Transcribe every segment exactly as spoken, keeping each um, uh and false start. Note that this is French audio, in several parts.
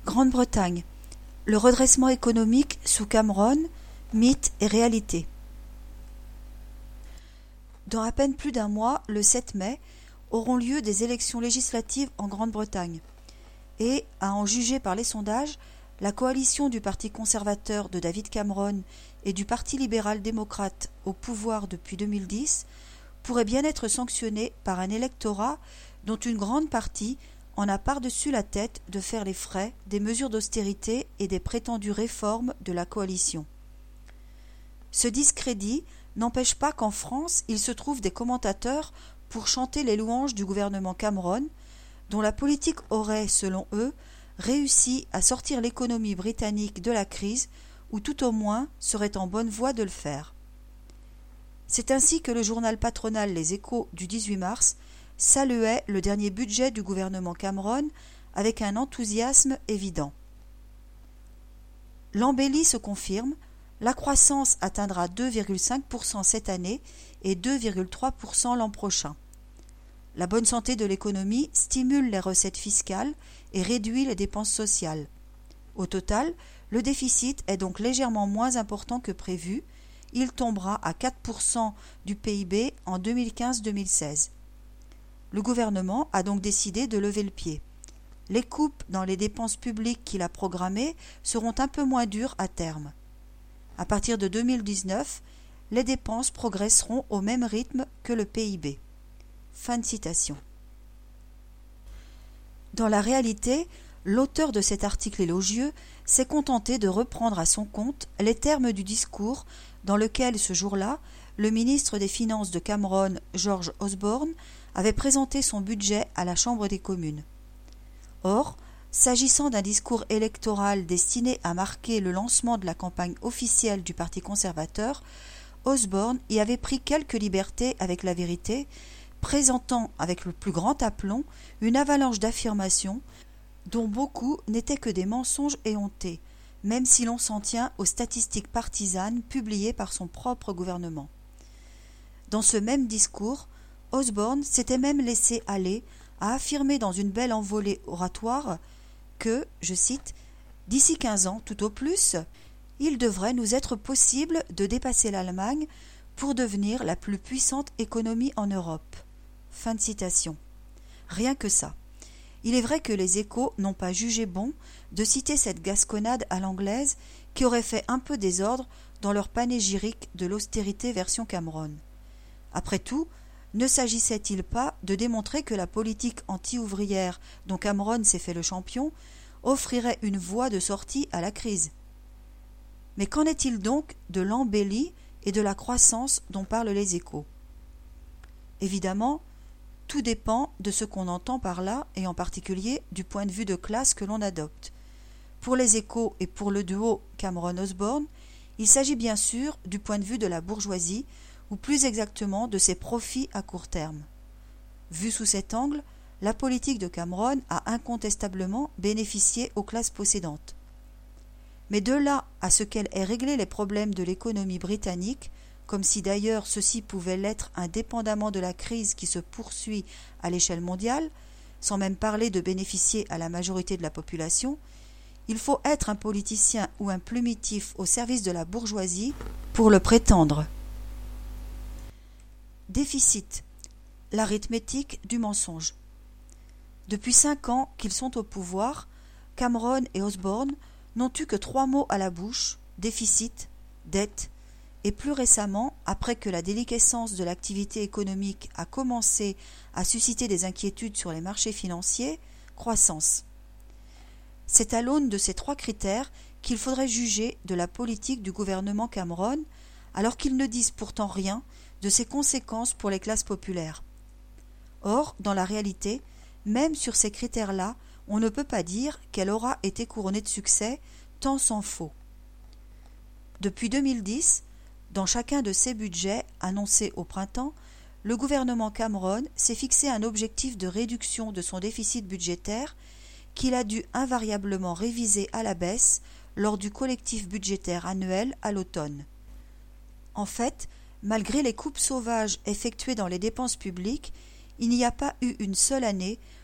Grande-Bretagne. Le redressement économique sous Cameron, mythe et réalité. Dans à peine plus d'un mois, le sept mai, auront lieu des élections législatives en Grande-Bretagne. Et, à en juger par les sondages, la coalition du Parti conservateur de David Cameron et du Parti libéral-démocrate au pouvoir depuis deux mille dix pourrait bien être sanctionnée par un électorat dont une grande partie en a par-dessus la tête de faire les frais des mesures d'austérité et des prétendues réformes de la coalition. Ce discrédit n'empêche pas qu'en France, il se trouve des commentateurs pour chanter les louanges du gouvernement Cameron, dont la politique aurait, selon eux, réussi à sortir l'économie britannique de la crise, ou tout au moins serait en bonne voie de le faire. C'est ainsi que le journal patronal Les Échos du dix-huit mars saluait le dernier budget du gouvernement Cameron avec un enthousiasme évident. L'embellie se confirme, la croissance atteindra deux virgule cinq pour cent cette année et deux virgule trois pour cent l'an prochain. La bonne santé de l'économie stimule les recettes fiscales et réduit les dépenses sociales. Au total, le déficit est donc légèrement moins important que prévu, il tombera à quatre pour cent du P I B en deux mille quinze deux mille seize. Le gouvernement a donc décidé de lever le pied. Les coupes dans les dépenses publiques qu'il a programmées seront un peu moins dures à terme. À partir de deux mille dix-neuf, les dépenses progresseront au même rythme que le P I B. Fin de citation. Dans la réalité, l'auteur de cet article élogieux s'est contenté de reprendre à son compte les termes du discours dans lequel, ce jour-là, le ministre des Finances de Cameron, George Osborne, avait présenté son budget à la Chambre des communes. Or, s'agissant d'un discours électoral destiné à marquer le lancement de la campagne officielle du Parti conservateur, Osborne y avait pris quelques libertés avec la vérité, présentant avec le plus grand aplomb une avalanche d'affirmations dont beaucoup n'étaient que des mensonges éhontés, même si l'on s'en tient aux statistiques partisanes publiées par son propre gouvernement. Dans ce même discours, Osborne s'était même laissé aller à affirmer dans une belle envolée oratoire que, je cite, « d'ici quinze ans, tout au plus, il devrait nous être possible de dépasser l'Allemagne pour devenir la plus puissante économie en Europe. » Fin de citation. Rien que ça. Il est vrai que les Échos n'ont pas jugé bon de citer cette gasconnade à l'anglaise qui aurait fait un peu désordre dans leur panégyrique de l'austérité version Cameron. Après tout, ne s'agissait-il pas de démontrer que la politique anti-ouvrière dont Cameron s'est fait le champion offrirait une voie de sortie à la crise? Mais qu'en est-il donc de l'embellie et de la croissance dont parlent les Échos? Évidemment, tout dépend de ce qu'on entend par là et en particulier du point de vue de classe que l'on adopte. Pour les Échos et pour le duo Cameron-Osborne, il s'agit bien sûr du point de vue de la bourgeoisie ou plus exactement de ses profits à court terme. Vu sous cet angle, la politique de Cameron a incontestablement bénéficié aux classes possédantes. Mais de là à ce qu'elle ait réglé les problèmes de l'économie britannique, comme si d'ailleurs ceci pouvait l'être indépendamment de la crise qui se poursuit à l'échelle mondiale, sans même parler de bénéficier à la majorité de la population, il faut être un politicien ou un plumitif au service de la bourgeoisie pour le prétendre. Déficit, l'arithmétique du mensonge. Depuis cinq ans qu'ils sont au pouvoir, Cameron et Osborne n'ont eu que trois mots à la bouche, déficit, dette, et plus récemment, après que la déliquescence de l'activité économique a commencé à susciter des inquiétudes sur les marchés financiers, croissance. C'est à l'aune de ces trois critères qu'il faudrait juger de la politique du gouvernement Cameron, alors qu'ils ne disent pourtant rien de ses conséquences pour les classes populaires. Or, dans la réalité, même sur ces critères-là, on ne peut pas dire qu'elle aura été couronnée de succès, tant s'en faut. Depuis deux mille dix, dans chacun de ses budgets annoncés au printemps, le gouvernement Cameron s'est fixé un objectif de réduction de son déficit budgétaire qu'il a dû invariablement réviser à la baisse lors du collectif budgétaire annuel à l'automne. En fait, malgré les coupes sauvages effectuées dans les dépenses publiques, il n'y a pas eu une seule année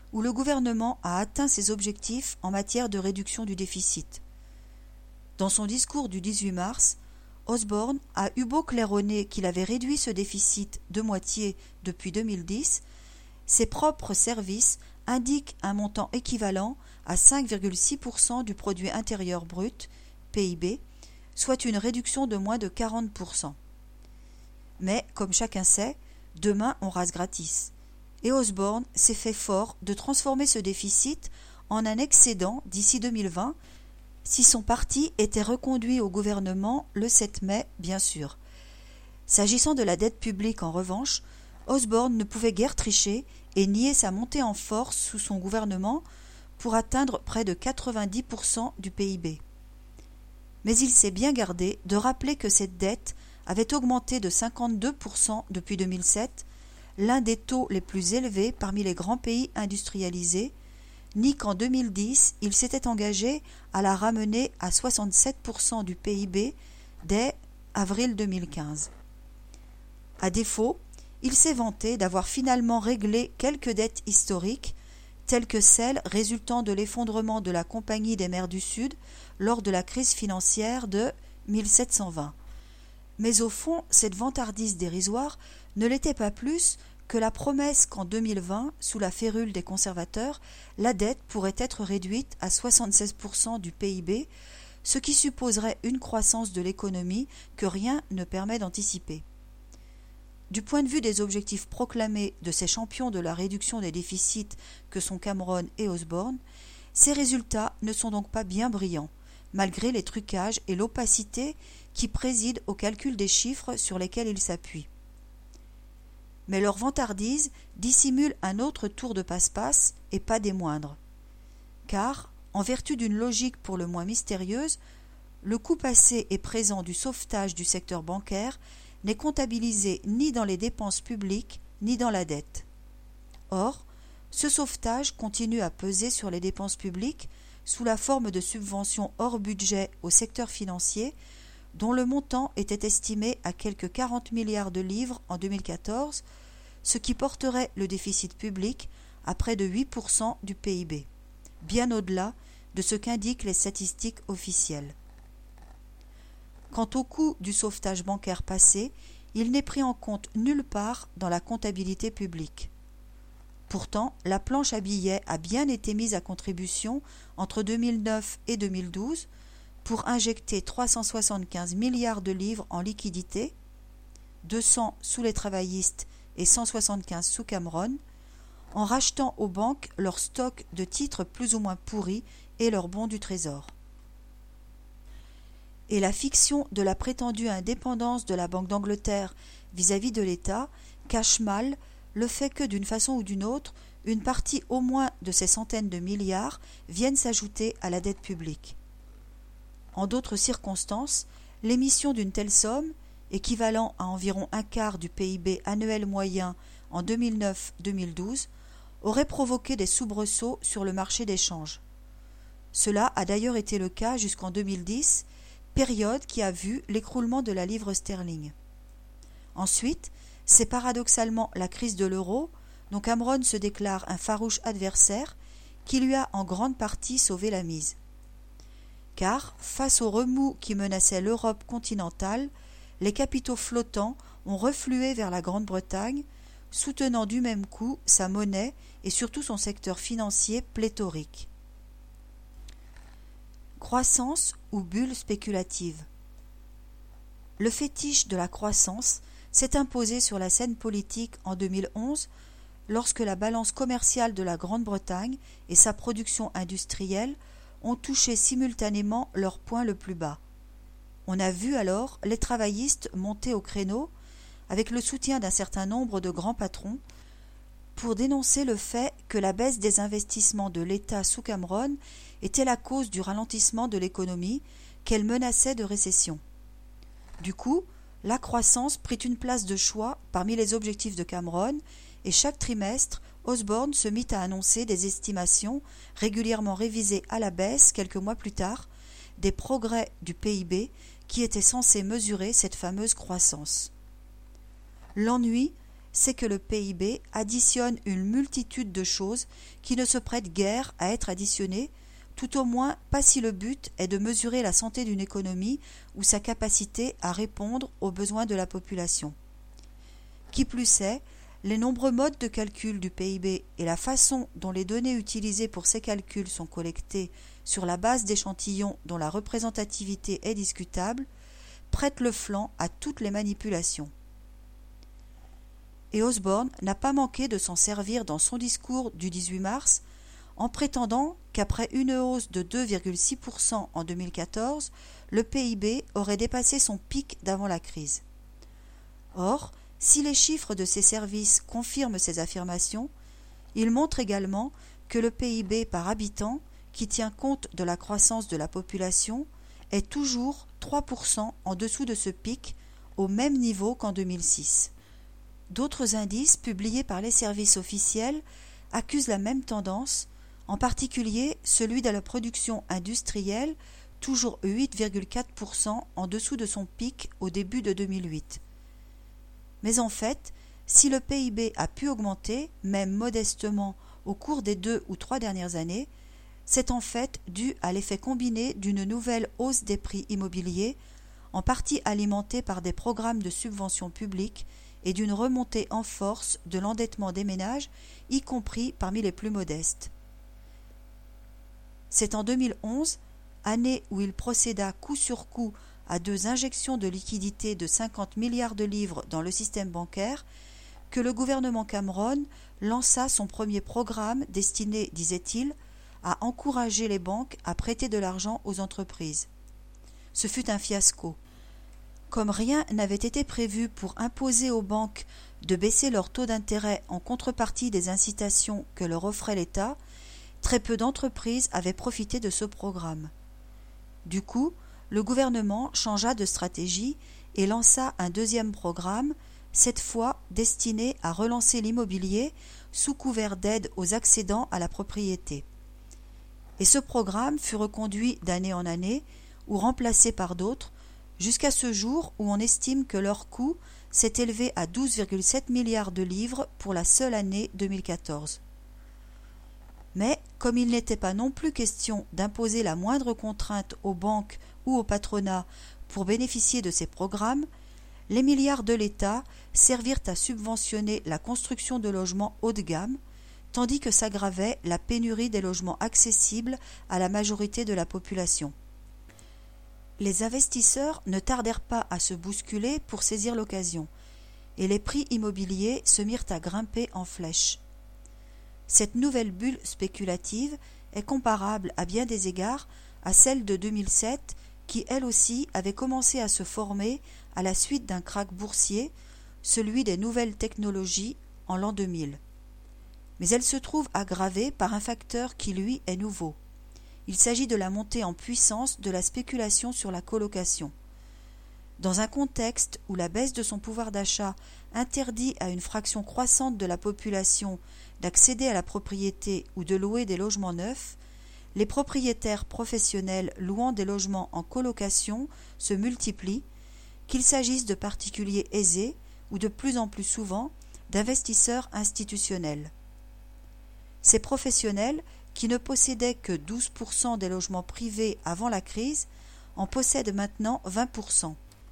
où le gouvernement a atteint ses objectifs en matière de réduction du déficit. Dans son discours du dix-huit mars, Osborne a eu beau claironner qu'il avait réduit ce déficit de moitié depuis deux mille dix, ses propres services indiquent un montant équivalent à cinq virgule six pour cent du produit intérieur brut, P I B, soit une réduction de moins de quarante pour cent. Mais, comme chacun sait, demain on rase gratis. Et Osborne s'est fait fort de transformer ce déficit en un excédent d'ici deux mille vingt, si son parti était reconduit au gouvernement le sept mai, bien sûr. S'agissant de la dette publique, en revanche, Osborne ne pouvait guère tricher et nier sa montée en force sous son gouvernement pour atteindre près de quatre-vingt-dix pour cent du P I B. Mais il s'est bien gardé de rappeler que cette dette avait augmenté de cinquante-deux pour cent depuis deux mille sept, l'un des taux les plus élevés parmi les grands pays industrialisés, ni qu'en deux mille dix, il s'était engagé à la ramener à soixante-sept pour cent du P I B dès avril deux mille quinze. À défaut, il s'est vanté d'avoir finalement réglé quelques dettes historiques, telles que celles résultant de l'effondrement de la Compagnie des mers du Sud lors de la crise financière de mille sept cent vingt. Mais au fond, cette vantardise dérisoire ne l'était pas plus que la promesse qu'en deux mille vingt, sous la férule des conservateurs, la dette pourrait être réduite à soixante-seize pour cent du P I B, ce qui supposerait une croissance de l'économie que rien ne permet d'anticiper. Du point de vue des objectifs proclamés de ces champions de la réduction des déficits que sont Cameron et Osborne, ces résultats ne sont donc pas bien brillants, malgré les trucages et l'opacité qui président au calcul des chiffres sur lesquels ils s'appuient. Mais leur vantardise dissimule un autre tour de passe-passe, et pas des moindres. Car, en vertu d'une logique pour le moins mystérieuse, le coût passé et présent du sauvetage du secteur bancaire n'est comptabilisé ni dans les dépenses publiques ni dans la dette. Or, ce sauvetage continue à peser sur les dépenses publiques sous la forme de subventions hors budget au secteur financier, dont le montant était estimé à quelque quarante milliards de livres en deux mille quatorze, ce qui porterait le déficit public à près de huit pour cent du P I B, bien au-delà de ce qu'indiquent les statistiques officielles. Quant au coût du sauvetage bancaire passé, il n'est pris en compte nulle part dans la comptabilité publique. Pourtant, la planche à billets a bien été mise à contribution entre deux mille neuf et deux mille douze pour injecter trois cent soixante-quinze milliards de livres en liquidités, deux cents sous les travaillistes et cent soixante-quinze sous Cameron, en rachetant aux banques leurs stocks de titres plus ou moins pourris et leurs bons du trésor. Et la fiction de la prétendue indépendance de la Banque d'Angleterre vis-à-vis de l'État cache mal le fait que, d'une façon ou d'une autre, une partie au moins de ces centaines de milliards viennent s'ajouter à la dette publique. En d'autres circonstances, l'émission d'une telle somme, équivalent à environ un quart du P I B annuel moyen en deux mille neuf deux mille douze, aurait provoqué des soubresauts sur le marché des changes. Cela a d'ailleurs été le cas jusqu'en deux mille dix, période qui a vu l'écroulement de la livre sterling. Ensuite, c'est paradoxalement la crise de l'euro, dont Cameron se déclare un farouche adversaire, qui lui a en grande partie sauvé la mise. Car, face aux remous qui menaçaient l'Europe continentale, les capitaux flottants ont reflué vers la Grande-Bretagne, soutenant du même coup sa monnaie et surtout son secteur financier pléthorique. Croissance ou bulle spéculative. Le fétiche de la croissance s'est imposé sur la scène politique en deux mille onze lorsque la balance commerciale de la Grande-Bretagne et sa production industrielle ont touché simultanément leur point le plus bas. On a vu alors les travaillistes monter au créneau, avec le soutien d'un certain nombre de grands patrons, pour dénoncer le fait que la baisse des investissements de l'État sous Cameron était la cause du ralentissement de l'économie, qu'elle menaçait de récession. Du coup, la croissance prit une place de choix parmi les objectifs de Cameron, et chaque trimestre, Osborne se mit à annoncer des estimations régulièrement révisées à la baisse quelques mois plus tard, des progrès du P I B qui étaient censés mesurer cette fameuse croissance. L'ennui c'est que le P I B additionne une multitude de choses qui ne se prêtent guère à être additionnées, tout au moins pas si le but est de mesurer la santé d'une économie ou sa capacité à répondre aux besoins de la population. Qui plus est, les nombreux modes de calcul du P I B et la façon dont les données utilisées pour ces calculs sont collectées sur la base d'échantillons dont la représentativité est discutable prêtent le flanc à toutes les manipulations. Et Osborne n'a pas manqué de s'en servir dans son discours du dix-huit mars en prétendant qu'après une hausse de deux virgule six pour cent en deux mille quatorze, le P I B aurait dépassé son pic d'avant la crise. Or, si les chiffres de ces services confirment ces affirmations, ils montrent également que le P I B par habitant, qui tient compte de la croissance de la population, est toujours trois pour cent en dessous de ce pic, au même niveau qu'en deux mille six. D'autres indices publiés par les services officiels accusent la même tendance, en particulier celui de la production industrielle, toujours huit virgule quatre pour cent en dessous de son pic au début de deux mille huit. Mais en fait, si le P I B a pu augmenter, même modestement, au cours des deux ou trois dernières années, c'est en fait dû à l'effet combiné d'une nouvelle hausse des prix immobiliers, en partie alimentée par des programmes de subventions publiques et d'une remontée en force de l'endettement des ménages, y compris parmi les plus modestes. C'est en deux mille onze, année où il procéda coup sur coup à deux injections de liquidités de cinquante milliards de livres dans le système bancaire, que le gouvernement Cameron lança son premier programme destiné, disait-il, à encourager les banques à prêter de l'argent aux entreprises. Ce fut un fiasco. Comme rien n'avait été prévu pour imposer aux banques de baisser leur taux d'intérêt en contrepartie des incitations que leur offrait l'État, très peu d'entreprises avaient profité de ce programme. Du coup, le gouvernement changea de stratégie et lança un deuxième programme, cette fois destiné à relancer l'immobilier sous couvert d'aide aux accédants à la propriété. Et ce programme fut reconduit d'année en année ou remplacé par d'autres, jusqu'à ce jour où on estime que leur coût s'est élevé à douze virgule sept milliards de livres pour la seule année deux mille quatorze. Mais, comme il n'était pas non plus question d'imposer la moindre contrainte aux banques ou au patronat pour bénéficier de ces programmes, les milliards de l'État servirent à subventionner la construction de logements haut de gamme, tandis que s'aggravait la pénurie des logements accessibles à la majorité de la population. Les investisseurs ne tardèrent pas à se bousculer pour saisir l'occasion, et les prix immobiliers se mirent à grimper en flèche. Cette nouvelle bulle spéculative est comparable à bien des égards à celle de deux mille sept, qui elle aussi avait commencé à se former à la suite d'un krach boursier, celui des nouvelles technologies en l'an deux mille. Mais elle se trouve aggravée par un facteur qui lui est nouveau. Il s'agit de la montée en puissance de la spéculation sur la colocation. Dans un contexte où la baisse de son pouvoir d'achat interdit à une fraction croissante de la population d'accéder à la propriété ou de louer des logements neufs, les propriétaires professionnels louant des logements en colocation se multiplient, qu'il s'agisse de particuliers aisés ou de plus en plus souvent d'investisseurs institutionnels. Ces professionnels, qui ne possédaient que douze pour cent des logements privés avant la crise, en possèdent maintenant vingt pour cent.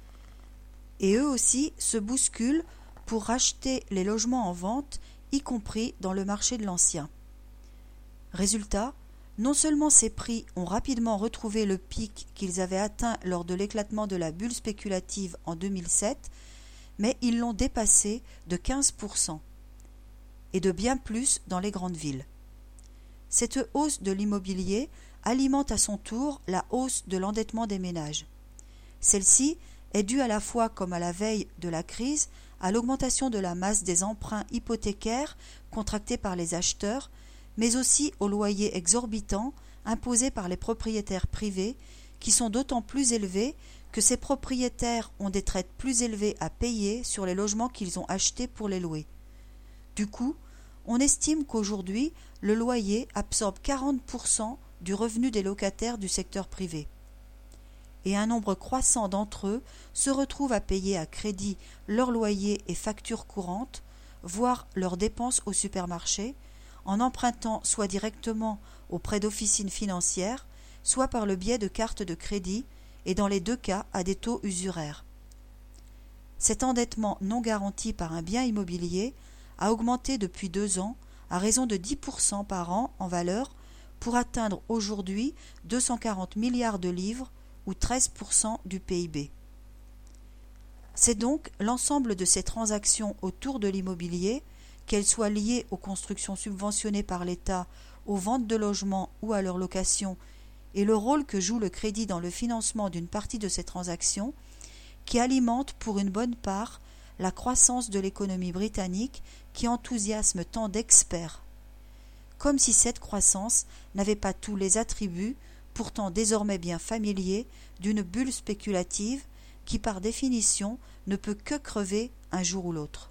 Et eux aussi se bousculent pour racheter les logements en vente, y compris dans le marché de l'ancien. Résultat, non seulement ces prix ont rapidement retrouvé le pic qu'ils avaient atteint lors de l'éclatement de la bulle spéculative en deux mille sept, mais ils l'ont dépassé de quinze pour cent, et de bien plus dans les grandes villes. Cette hausse de l'immobilier alimente à son tour la hausse de l'endettement des ménages. Celle-ci est due à la fois, comme à la veille de la crise, à l'augmentation de la masse des emprunts hypothécaires contractés par les acheteurs, mais aussi aux loyers exorbitants imposés par les propriétaires privés, qui sont d'autant plus élevés que ces propriétaires ont des traites plus élevées à payer sur les logements qu'ils ont achetés pour les louer. Du coup, on estime qu'aujourd'hui, le loyer absorbe quarante pour cent du revenu des locataires du secteur privé. Et un nombre croissant d'entre eux se retrouvent à payer à crédit leurs loyers et factures courantes, voire leurs dépenses au supermarché, en empruntant soit directement auprès d'officines financières, soit par le biais de cartes de crédit, et dans les deux cas à des taux usuraires. Cet endettement non garanti par un bien immobilier a augmenté depuis deux ans à raison de dix pour cent par an en valeur pour atteindre aujourd'hui deux cent quarante milliards de livres ou treize pour cent du P I B. C'est donc l'ensemble de ces transactions autour de l'immobilier, qu'elles soient liées aux constructions subventionnées par l'État, aux ventes de logements ou à leur location, et le rôle que joue le crédit dans le financement d'une partie de ces transactions, qui alimente pour une bonne part la croissance de l'économie britannique qui enthousiasme tant d'experts. Comme si cette croissance n'avait pas tous les attributs, pourtant désormais bien familiers, d'une bulle spéculative qui par définition ne peut que crever un jour ou l'autre.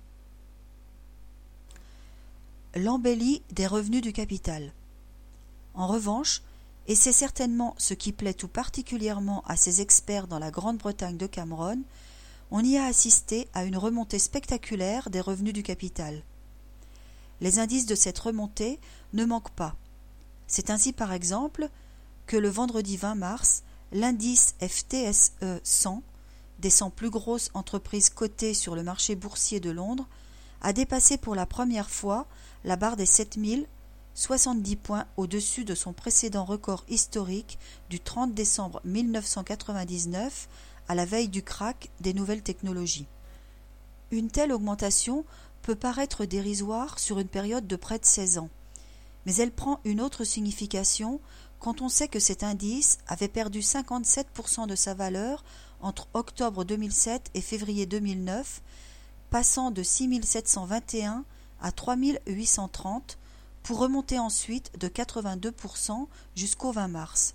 L'embellie des revenus du capital. En revanche, et c'est certainement ce qui plaît tout particulièrement à ces experts dans la Grande-Bretagne de Cameron, on y a assisté à une remontée spectaculaire des revenus du capital. Les indices de cette remontée ne manquent pas. C'est ainsi par exemple que le vendredi vingt mars, l'indice F T S E cent, des cent plus grosses entreprises cotées sur le marché boursier de Londres, a dépassé pour la première fois la barre des sept mille soixante-dix points au-dessus de son précédent record historique du trente décembre mille neuf cent quatre-vingt-dix-neuf à la veille du krach des nouvelles technologies. Une telle augmentation peut paraître dérisoire sur une période de près de seize ans, mais elle prend une autre signification quand on sait que cet indice avait perdu cinquante-sept pour cent de sa valeur entre octobre deux mille sept et février deux mille neuf, passant de six mille sept cent vingt et un à trois mille huit cent trente, pour remonter ensuite de quatre-vingt-deux pour cent jusqu'au vingt mars.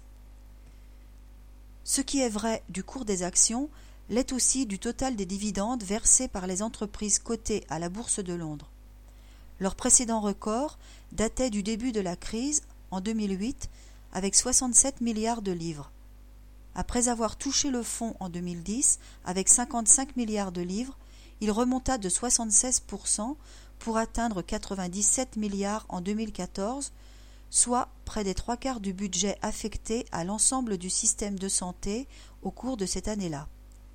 Ce qui est vrai du cours des actions l'est aussi du total des dividendes versés par les entreprises cotées à la Bourse de Londres. Leur précédent record datait du début de la crise, en deux mille huit, avec soixante-sept milliards de livres. Après avoir touché le fond en deux mille dix, avec cinquante-cinq milliards de livres, il remonta de soixante-seize pour cent pour atteindre quatre-vingt-dix-sept milliards en deux mille quatorze, soit près des trois quarts du budget affecté à l'ensemble du système de santé au cours de cette année-là.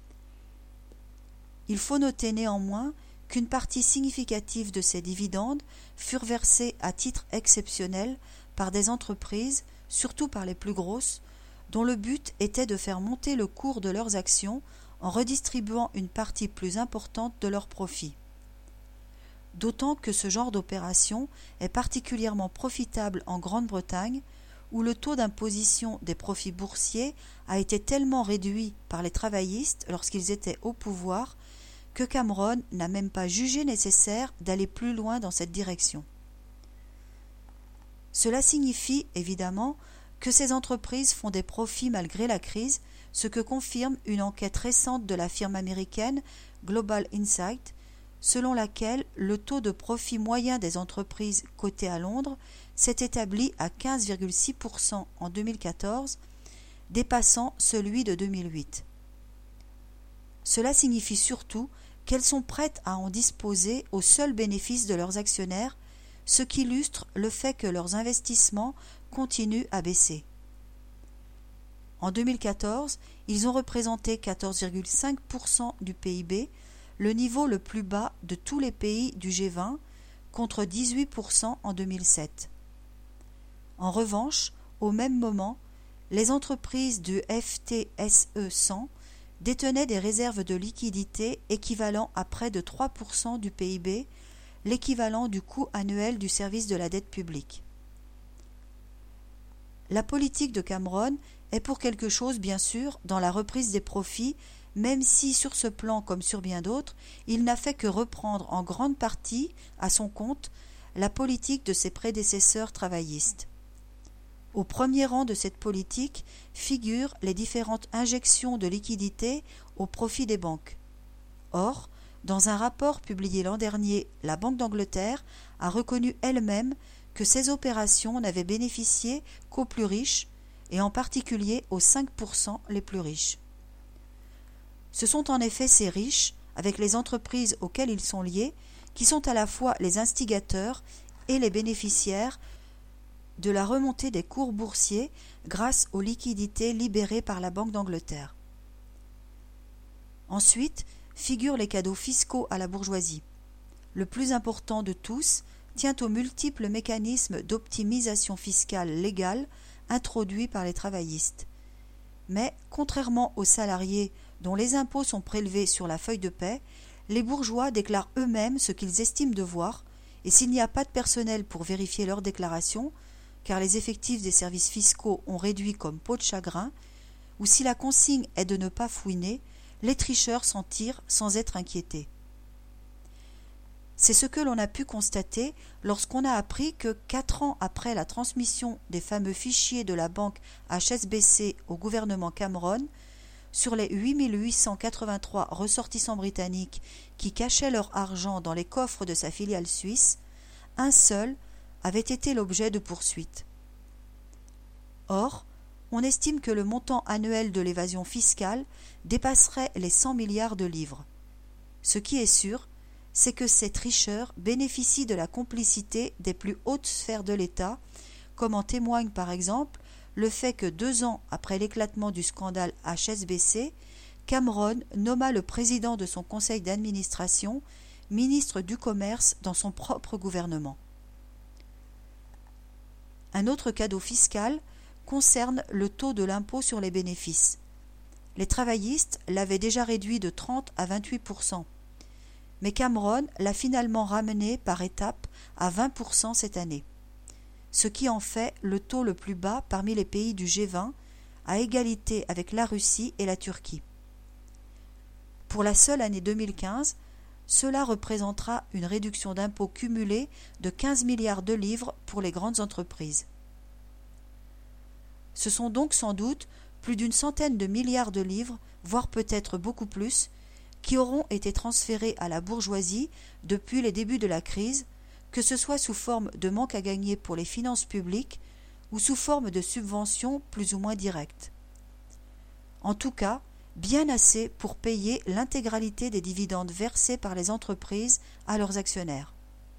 Il faut noter néanmoins qu'une partie significative de ces dividendes furent versés à titre exceptionnel par des entreprises, surtout par les plus grosses, dont le but était de faire monter le cours de leurs actions en redistribuant une partie plus importante de leurs profits. D'autant que ce genre d'opération est particulièrement profitable en Grande-Bretagne, où le taux d'imposition des profits boursiers a été tellement réduit par les travaillistes lorsqu'ils étaient au pouvoir que Cameron n'a même pas jugé nécessaire d'aller plus loin dans cette direction. Cela signifie, évidemment, que ces entreprises font des profits malgré la crise, ce que confirme une enquête récente de la firme américaine Global Insight, selon laquelle le taux de profit moyen des entreprises cotées à Londres s'est établi à quinze virgule six pour cent en deux mille quatorze, dépassant celui de deux mille huit. Cela signifie surtout qu'elles sont prêtes à en disposer au seul bénéfice de leurs actionnaires, ce qui illustre le fait que leurs investissements continuent à baisser. En deux mille quatorze, ils ont représenté quatorze virgule cinq pour cent du P I B, le niveau le plus bas de tous les pays du G vingt, contre dix-huit pour cent en deux mille sept. En revanche, au même moment, les entreprises du F T S E cent détenaient des réserves de liquidités équivalent à près de trois pour cent du P I B, l'équivalent du coût annuel du service de la dette publique. La politique de Cameron est pour quelque chose, bien sûr, dans la reprise des profits, même si sur ce plan comme sur bien d'autres, il n'a fait que reprendre en grande partie, à son compte, la politique de ses prédécesseurs travaillistes. Au premier rang de cette politique figurent les différentes injections de liquidités au profit des banques. Or, dans un rapport publié l'an dernier, la Banque d'Angleterre a reconnu elle-même que ces opérations n'avaient bénéficié qu'aux plus riches, et en particulier aux cinq pour cent les plus riches. Ce sont en effet ces riches, avec les entreprises auxquelles ils sont liés, qui sont à la fois les instigateurs et les bénéficiaires de la remontée des cours boursiers grâce aux liquidités libérées par la Banque d'Angleterre. Ensuite, figurent les cadeaux fiscaux à la bourgeoisie. Le plus important de tous tient aux multiples mécanismes d'optimisation fiscale légale introduits par les travaillistes. Mais, contrairement aux salariés dont les impôts sont prélevés sur la feuille de paie, les bourgeois déclarent eux-mêmes ce qu'ils estiment devoir, et s'il n'y a pas de personnel pour vérifier leurs déclarations, car les effectifs des services fiscaux ont réduit comme peau de chagrin, ou si la consigne est de ne pas fouiner, les tricheurs s'en tirent sans être inquiétés. C'est ce que l'on a pu constater lorsqu'on a appris que, quatre ans après la transmission des fameux fichiers de la banque H S B C au gouvernement Cameron, sur les huit mille huit cent quatre-vingt-trois ressortissants britanniques qui cachaient leur argent dans les coffres de sa filiale suisse, un seul avait été l'objet de poursuites. Or, on estime que le montant annuel de l'évasion fiscale dépasserait les cent milliards de livres. Ce qui est sûr, c'est que ces tricheurs bénéficient de la complicité des plus hautes sphères de l'État, comme en témoigne par exemple le fait que deux ans après l'éclatement du scandale H S B C, Cameron nomma le président de son conseil d'administration ministre du Commerce dans son propre gouvernement. Un autre cadeau fiscal concerne le taux de l'impôt sur les bénéfices. Les travaillistes l'avaient déjà réduit de trente à vingt-huit pour cent. Mais Cameron l'a finalement ramené par étapes à vingt pour cent cette année, ce qui en fait le taux le plus bas parmi les pays du G vingt, à égalité avec la Russie et la Turquie. Pour la seule année deux mille quinze, cela représentera une réduction d'impôts cumulée de quinze milliards de livres pour les grandes entreprises. Ce sont donc sans doute plus d'une centaine de milliards de livres, voire peut-être beaucoup plus, qui auront été transférés à la bourgeoisie depuis les débuts de la crise, que ce soit sous forme de manque à gagner pour les finances publiques ou sous forme de subventions plus ou moins directes. En tout cas, bien assez pour payer l'intégralité des dividendes versés par les entreprises à leurs actionnaires.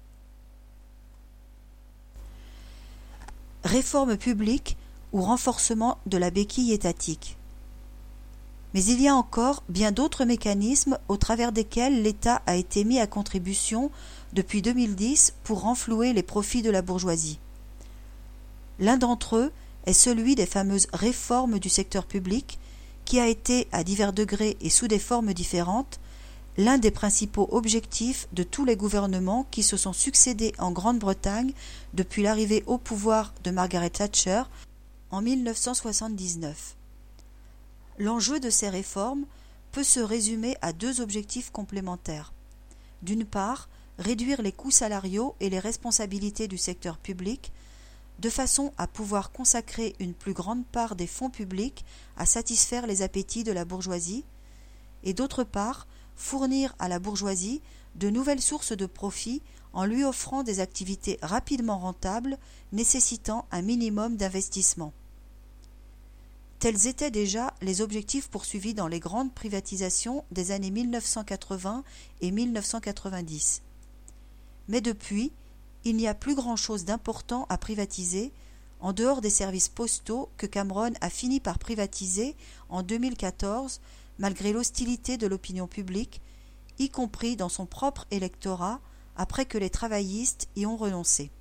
Réforme publique ou renforcement de la béquille étatique. Mais il y a encore bien d'autres mécanismes au travers desquels l'État a été mis à contribution depuis deux mille dix pour renflouer les profits de la bourgeoisie. L'un d'entre eux est celui des fameuses réformes du secteur public, qui a été, à divers degrés et sous des formes différentes, l'un des principaux objectifs de tous les gouvernements qui se sont succédés en Grande-Bretagne depuis l'arrivée au pouvoir de Margaret Thatcher en mille neuf cent soixante-dix-neuf. L'enjeu de ces réformes peut se résumer à deux objectifs complémentaires. D'une part, réduire les coûts salariaux et les responsabilités du secteur public, de façon à pouvoir consacrer une plus grande part des fonds publics à satisfaire les appétits de la bourgeoisie, et d'autre part, fournir à la bourgeoisie de nouvelles sources de profit en lui offrant des activités rapidement rentables nécessitant un minimum d'investissement. Tels étaient déjà les objectifs poursuivis dans les grandes privatisations des années mille neuf cent quatre-vingts et mille neuf cent quatre-vingt-dix. Mais depuis, il n'y a plus grand-chose d'important à privatiser, en dehors des services postaux que Cameron a fini par privatiser en deux mille quatorze, malgré l'hostilité de l'opinion publique, y compris dans son propre électorat, après que les travaillistes y ont renoncé.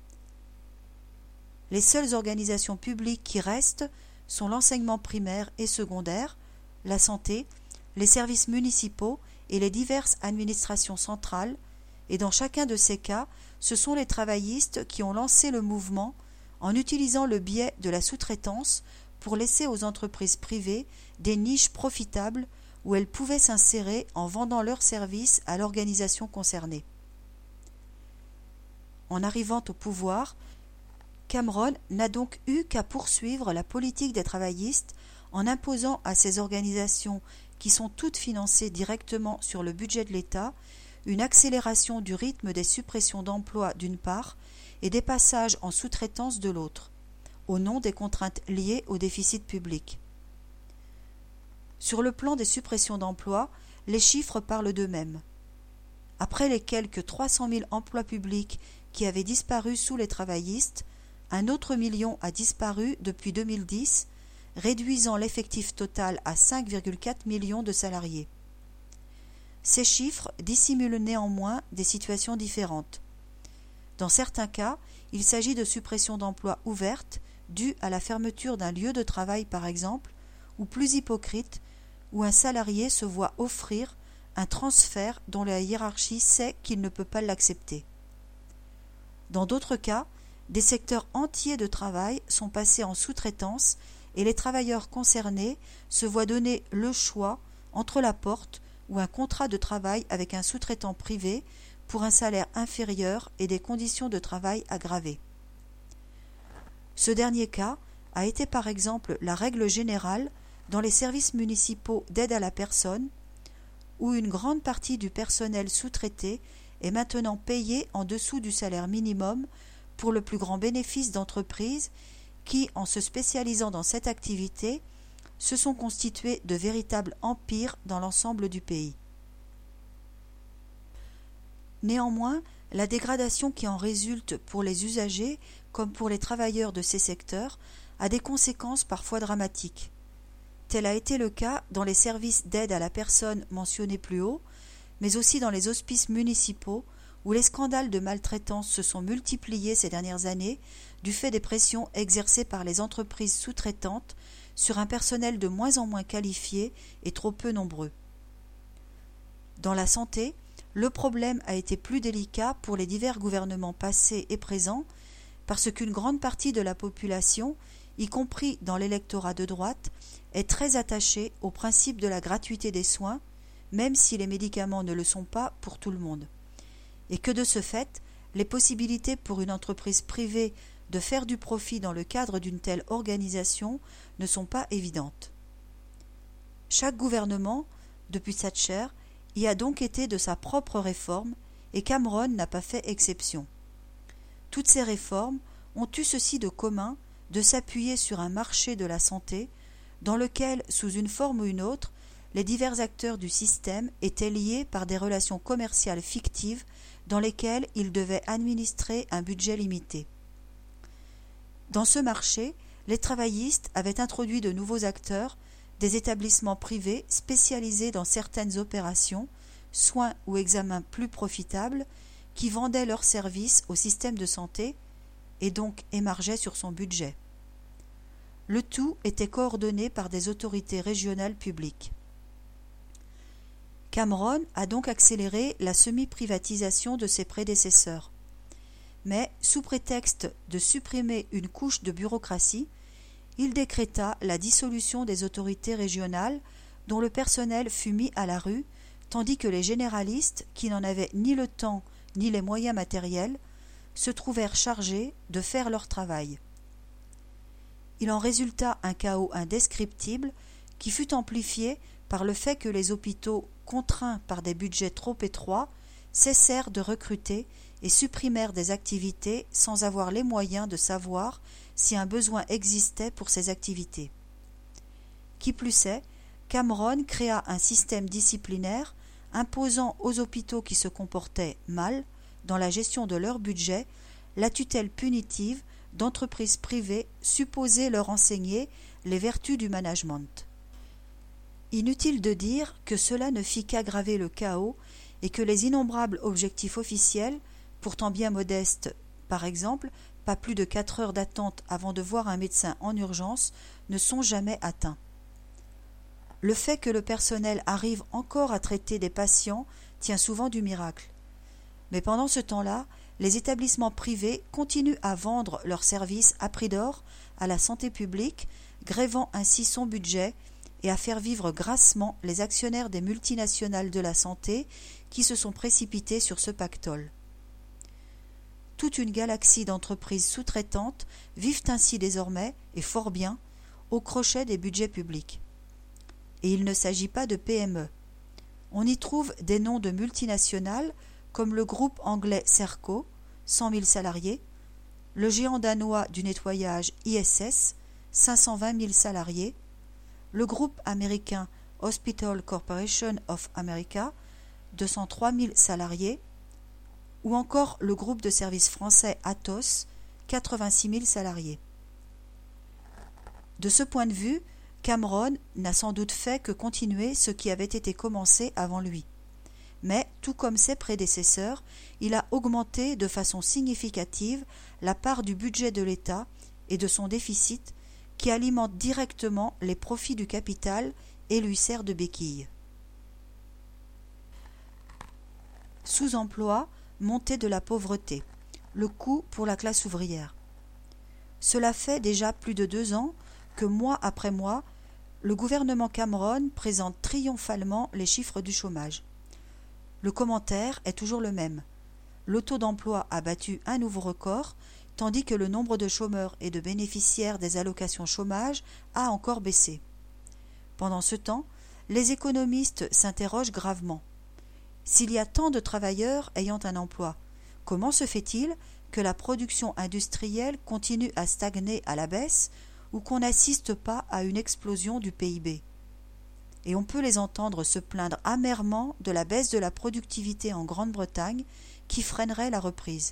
Les seules organisations publiques qui restent sont l'enseignement primaire et secondaire, la santé, les services municipaux et les diverses administrations centrales, et dans chacun de ces cas, ce sont les travaillistes qui ont lancé le mouvement en utilisant le biais de la sous-traitance pour laisser aux entreprises privées des niches profitables où elles pouvaient s'insérer en vendant leurs services à l'organisation concernée. En arrivant au pouvoir, Cameron n'a donc eu qu'à poursuivre la politique des travaillistes en imposant à ces organisations, qui sont toutes financées directement sur le budget de l'État, une accélération du rythme des suppressions d'emplois d'une part et des passages en sous-traitance de l'autre, au nom des contraintes liées au déficit public. Sur le plan des suppressions d'emplois, les chiffres parlent d'eux-mêmes. Après les quelques trois cent mille emplois publics qui avaient disparu sous les travaillistes, un autre million a disparu depuis deux mille dix, réduisant l'effectif total à cinq virgule quatre millions de salariés. Ces chiffres dissimulent néanmoins des situations différentes. Dans certains cas, il s'agit de suppressions d'emplois ouvertes dues à la fermeture d'un lieu de travail par exemple, ou plus hypocrite, où un salarié se voit offrir un transfert dont la hiérarchie sait qu'il ne peut pas l'accepter. Dans d'autres cas, des secteurs entiers de travail sont passés en sous-traitance et les travailleurs concernés se voient donner le choix entre la porte ou un contrat de travail avec un sous-traitant privé pour un salaire inférieur et des conditions de travail aggravées. Ce dernier cas a été par exemple la règle générale dans les services municipaux d'aide à la personne, où une grande partie du personnel sous-traité est maintenant payé en dessous du salaire minimum pour le plus grand bénéfice d'entreprises qui, en se spécialisant dans cette activité, se sont constituées de véritables empires dans l'ensemble du pays. Néanmoins, la dégradation qui en résulte pour les usagers comme pour les travailleurs de ces secteurs a des conséquences parfois dramatiques. Tel a été le cas dans les services d'aide à la personne mentionnés plus haut, mais aussi dans les hospices municipaux où les scandales de maltraitance se sont multipliés ces dernières années du fait des pressions exercées par les entreprises sous-traitantes sur un personnel de moins en moins qualifié et trop peu nombreux. Dans la santé, le problème a été plus délicat pour les divers gouvernements passés et présents parce qu'une grande partie de la population, y compris dans l'électorat de droite, est très attachée au principe de la gratuité des soins, même si les médicaments ne le sont pas pour tout le monde, et que de ce fait, les possibilités pour une entreprise privée de faire du profit dans le cadre d'une telle organisation ne sont pas évidentes. Chaque gouvernement, depuis Thatcher, y a donc été de sa propre réforme, et Cameron n'a pas fait exception. Toutes ces réformes ont eu ceci de commun de s'appuyer sur un marché de la santé dans lequel, sous une forme ou une autre, les divers acteurs du système étaient liés par des relations commerciales fictives dans lesquelles ils devaient administrer un budget limité. Dans ce marché, les travaillistes avaient introduit de nouveaux acteurs, des établissements privés spécialisés dans certaines opérations, soins ou examens plus profitables, qui vendaient leurs services au système de santé et donc émargeaient sur son budget. Le tout était coordonné par des autorités régionales publiques. Cameron a donc accéléré la semi-privatisation de ses prédécesseurs. Mais, sous prétexte de supprimer une couche de bureaucratie, il décréta la dissolution des autorités régionales dont le personnel fut mis à la rue, tandis que les généralistes, qui n'en avaient ni le temps ni les moyens matériels, se trouvèrent chargés de faire leur travail. Il en résulta un chaos indescriptible qui fut amplifié par le fait que les hôpitaux, contraints par des budgets trop étroits, cessèrent de recruter et supprimèrent des activités sans avoir les moyens de savoir si un besoin existait pour ces activités. Qui plus est, Cameron créa un système disciplinaire imposant aux hôpitaux qui se comportaient mal dans la gestion de leur budget la tutelle punitive d'entreprises privées supposées leur enseigner les vertus du management. Inutile de dire que cela ne fit qu'aggraver le chaos et que les innombrables objectifs officiels, pourtant bien modestes, par exemple, pas plus de quatre heures d'attente avant de voir un médecin en urgence, ne sont jamais atteints. Le fait que le personnel arrive encore à traiter des patients tient souvent du miracle. Mais pendant ce temps-là, les établissements privés continuent à vendre leurs services à prix d'or à la santé publique, grevant ainsi son budget et à faire vivre grassement les actionnaires des multinationales de la santé qui se sont précipités sur ce pactole. Toute une galaxie d'entreprises sous-traitantes vivent ainsi désormais, et fort bien, au crochet des budgets publics. Et il ne s'agit pas de P M E. On y trouve des noms de multinationales comme le groupe anglais Serco, cent mille salariés, le géant danois du nettoyage I S S, cinq cent vingt mille salariés, le groupe américain Hospital Corporation of America, deux cent trois mille salariés, ou encore le groupe de services français Atos, quatre-vingt-six mille salariés. De ce point de vue, Cameron n'a sans doute fait que continuer ce qui avait été commencé avant lui. Mais, tout comme ses prédécesseurs, il a augmenté de façon significative la part du budget de l'État et de son déficit qui alimente directement les profits du capital et lui sert de béquille. Sous-emploi, montée de la pauvreté, le coût pour la classe ouvrière. Cela fait déjà plus de deux ans que, mois après mois, le gouvernement Cameron présente triomphalement les chiffres du chômage. Le commentaire est toujours le même. Le taux d'emploi a battu un nouveau record, tandis que le nombre de chômeurs et de bénéficiaires des allocations chômage a encore baissé. Pendant ce temps, les économistes s'interrogent gravement. S'il y a tant de travailleurs ayant un emploi, comment se fait-il que la production industrielle continue à stagner à la baisse ou qu'on n'assiste pas à une explosion du P I B? Et on peut les entendre se plaindre amèrement de la baisse de la productivité en Grande-Bretagne qui freinerait la reprise.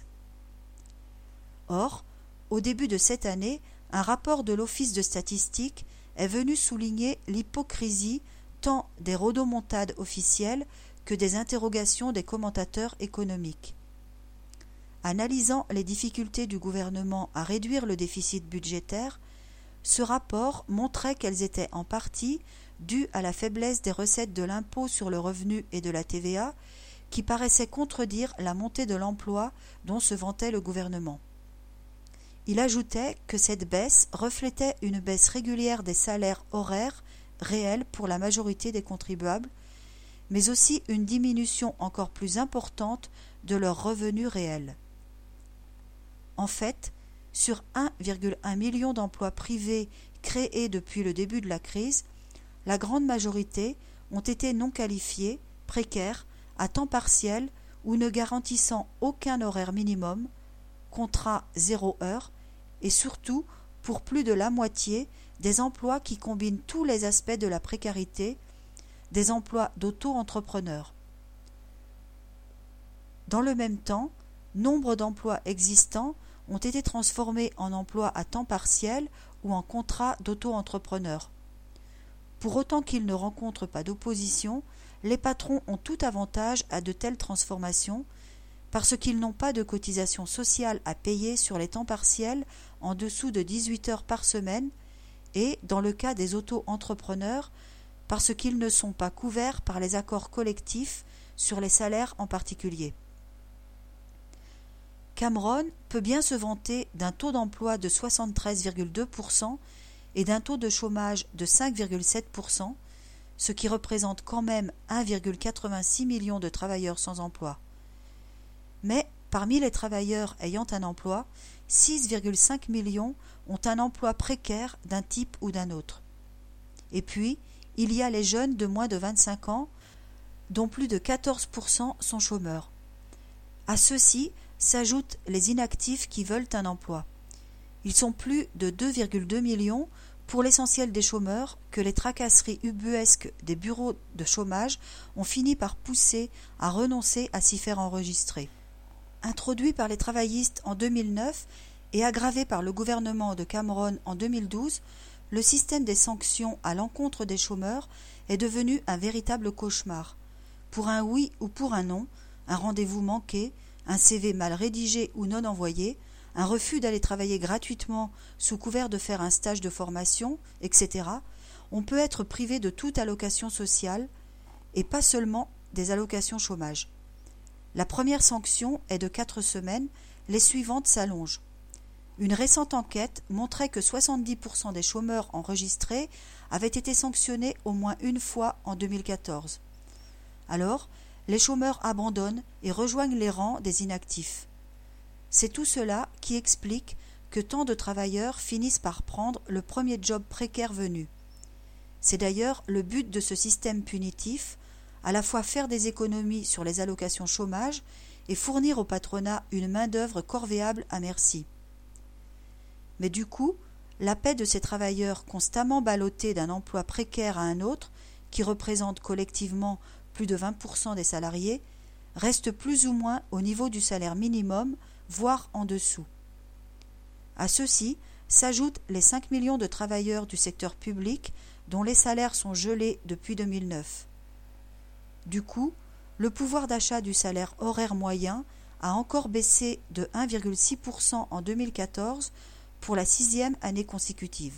Or, au début de cette année, un rapport de l'Office de statistique est venu souligner l'hypocrisie tant des rodomontades officielles que des interrogations des commentateurs économiques. Analysant les difficultés du gouvernement à réduire le déficit budgétaire, ce rapport montrait qu'elles étaient en partie dues à la faiblesse des recettes de l'impôt sur le revenu et de la T V A, qui paraissait contredire la montée de l'emploi dont se vantait le gouvernement. Il ajoutait que cette baisse reflétait une baisse régulière des salaires horaires réels pour la majorité des contribuables, mais aussi une diminution encore plus importante de leurs revenus réels. En fait, sur un virgule un million d'emplois privés créés depuis le début de la crise, la grande majorité ont été non qualifiés, précaires, à temps partiel ou ne garantissant aucun horaire minimum, contrat zéro heure, et surtout, pour plus de la moitié, des emplois qui combinent tous les aspects de la précarité, des emplois d'auto-entrepreneurs. Dans le même temps, nombre d'emplois existants ont été transformés en emplois à temps partiel ou en contrats d'auto-entrepreneurs. Pour autant qu'ils ne rencontrent pas d'opposition, les patrons ont tout avantage à de telles transformations parce qu'ils n'ont pas de cotisation sociale à payer sur les temps partiels en dessous de dix-huit heures par semaine et, dans le cas des auto-entrepreneurs, parce qu'ils ne sont pas couverts par les accords collectifs sur les salaires en particulier. Cameron peut bien se vanter d'un taux d'emploi de soixante-treize virgule deux pour cent et d'un taux de chômage de cinq virgule sept pour cent, ce qui représente quand même un virgule quatre-vingt-six million de travailleurs sans emploi. Mais parmi les travailleurs ayant un emploi, six virgule cinq millions ont un emploi précaire d'un type ou d'un autre. Et puis, il y a les jeunes de moins de vingt-cinq ans, dont plus de quatorze pour cent sont chômeurs. À ceux-ci s'ajoutent les inactifs qui veulent un emploi. Ils sont plus de deux virgule deux millions, pour l'essentiel des chômeurs, que les tracasseries ubuesques des bureaux de chômage ont fini par pousser à renoncer à s'y faire enregistrer. Introduit par les travaillistes en deux mille neuf et aggravé par le gouvernement de Cameron en deux mille douze, le système des sanctions à l'encontre des chômeurs est devenu un véritable cauchemar. Pour un oui ou pour un non, un rendez-vous manqué, un C V mal rédigé ou non envoyé, un refus d'aller travailler gratuitement sous couvert de faire un stage de formation, et cetera, on peut être privé de toute allocation sociale et pas seulement des allocations chômage. La première sanction est de quatre semaines, les suivantes s'allongent. Une récente enquête montrait que soixante-dix pour cent des chômeurs enregistrés avaient été sanctionnés au moins une fois en deux mille quatorze. Alors, les chômeurs abandonnent et rejoignent les rangs des inactifs. C'est tout cela qui explique que tant de travailleurs finissent par prendre le premier job précaire venu. C'est d'ailleurs le but de ce système punitif, à la fois faire des économies sur les allocations chômage et fournir au patronat une main-d'œuvre corvéable à merci. Mais du coup, la paie de ces travailleurs constamment ballottés d'un emploi précaire à un autre, qui représente collectivement plus de vingt pour cent des salariés, restent plus ou moins au niveau du salaire minimum, voire en dessous. À ceux-ci s'ajoutent les cinq millions de travailleurs du secteur public dont les salaires sont gelés depuis deux mille neuf. Du coup, le pouvoir d'achat du salaire horaire moyen a encore baissé de un virgule six pour cent en deux mille quatorze pour la sixième année consécutive.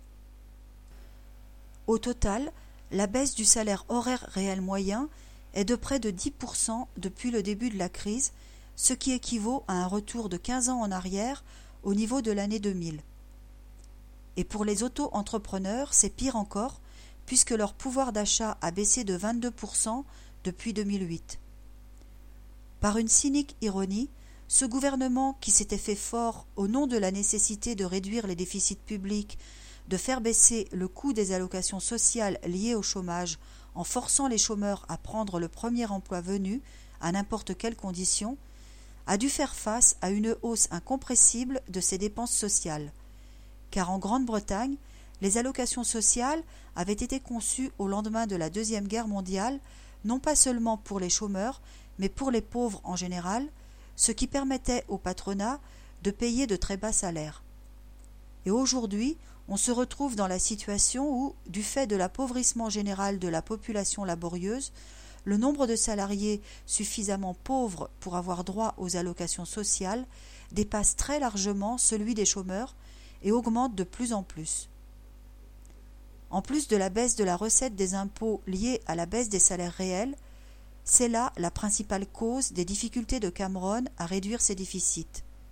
Au total, la baisse du salaire horaire réel moyen est de près de dix pour cent depuis le début de la crise, ce qui équivaut à un retour de quinze ans en arrière au niveau de l'année deux mille. Et pour les auto-entrepreneurs, c'est pire encore, puisque leur pouvoir d'achat a baissé de vingt-deux pour cent depuis deux mille huit. Par une cynique ironie, ce gouvernement qui s'était fait fort au nom de la nécessité de réduire les déficits publics, de faire baisser le coût des allocations sociales liées au chômage en forçant les chômeurs à prendre le premier emploi venu, à n'importe quelle condition, a dû faire face à une hausse incompressible de ses dépenses sociales. Car en Grande-Bretagne, les allocations sociales avaient été conçues au lendemain de la Deuxième Guerre mondiale, non pas seulement pour les chômeurs, mais pour les pauvres en général, ce qui permettait au patronat de payer de très bas salaires. Et aujourd'hui, on se retrouve dans la situation où, du fait de l'appauvrissement général de la population laborieuse, le nombre de salariés suffisamment pauvres pour avoir droit aux allocations sociales dépasse très largement celui des chômeurs et augmente de plus en plus. En plus de la baisse de la recette des impôts liée à la baisse des salaires réels, c'est là la principale cause des difficultés de Cameron à réduire ses déficits.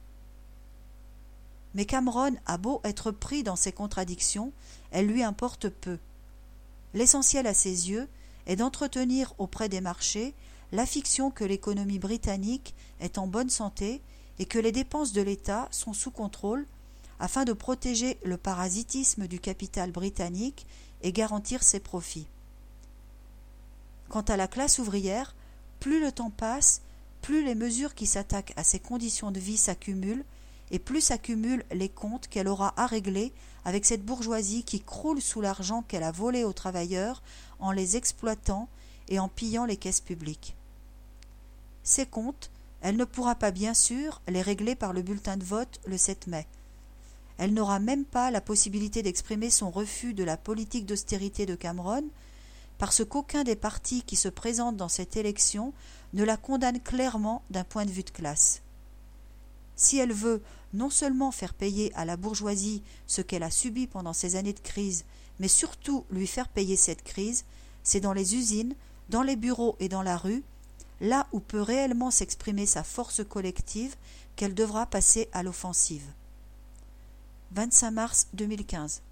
Mais Cameron a beau être pris dans ses contradictions, elles lui importent peu. L'essentiel à ses yeux est d'entretenir auprès des marchés la fiction que l'économie britannique est en bonne santé et que les dépenses de l'État sont sous contrôle afin de protéger le parasitisme du capital britannique et garantir ses profits. Quant à la classe ouvrière, plus le temps passe, plus les mesures qui s'attaquent à ses conditions de vie s'accumulent et plus s'accumulent les comptes qu'elle aura à régler avec cette bourgeoisie qui croule sous l'argent qu'elle a volé aux travailleurs en les exploitant et en pillant les caisses publiques. Ces comptes, elle ne pourra pas bien sûr les régler par le bulletin de vote le sept mai. Elle n'aura même pas la possibilité d'exprimer son refus de la politique d'austérité de Cameron, parce qu'aucun des partis qui se présentent dans cette élection ne la condamne clairement d'un point de vue de classe. Si elle veut non seulement faire payer à la bourgeoisie ce qu'elle a subi pendant ces années de crise, mais surtout lui faire payer cette crise, c'est dans les usines, dans les bureaux et dans la rue, là où peut réellement s'exprimer sa force collective, qu'elle devra passer à l'offensive. vingt-cinq mars deux mille quinze.